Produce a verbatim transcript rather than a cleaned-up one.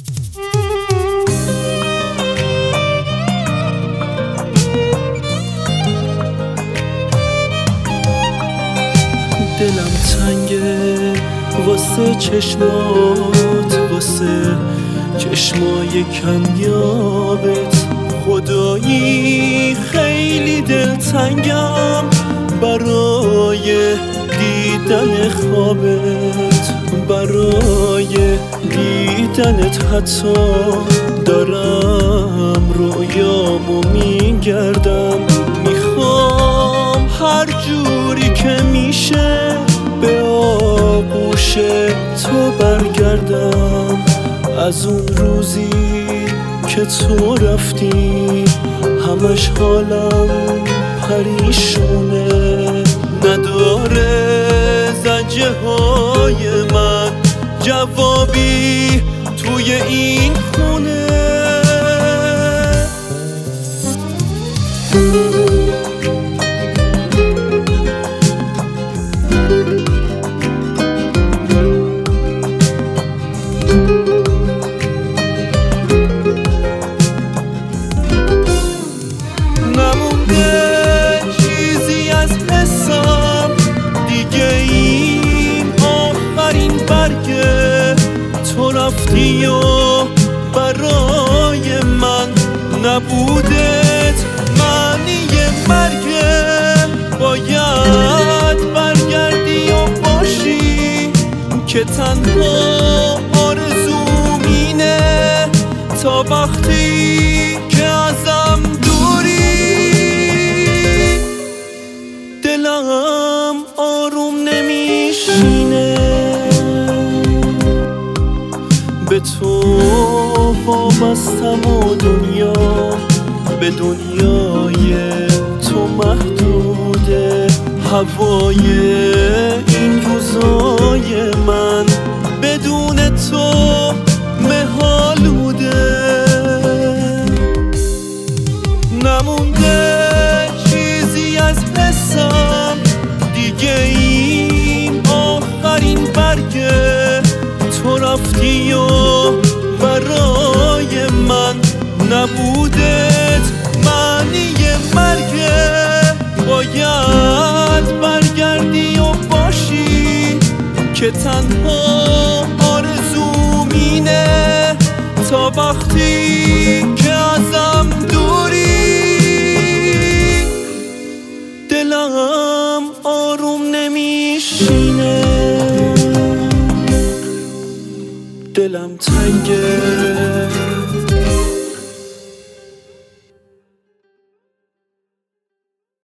دلم تنگه واسه چشمات، واسه چشمای کمیابت. خدایی خیلی دلتنگم برای دیدن خوابت، برای دیدنت. حتی دارم رویامو میگردم، میخوام هر جوری که میشه به آغوش تو برگردم. از اون روزی که تو رفتی همش حالم پریشونه، نداره زجه های من جوابی توی این خونه. نمونده چیزی از حسم دیگه، این آخرین برگه. تو رفتی و برای من نبودت معنی مرگه. باید برگردی و باشی که تنها آرزوم اینه، تا وقتی که ازم دوری دلم آروم نمیشینه. به تو وابستم و دنیا به دنیای تو محدوده. هوای این روزای من بدون تو مه‌آلوده. نمونده چیزی از حسم دیگه، این آخرین برگه. تو رفتی و برای من نبودت معنی مرگه. باید برگردی و باشی که تنها آرزوم اینه، تا وقتی که ازم دوری دلم آروم نمیشینه. دلم تنگه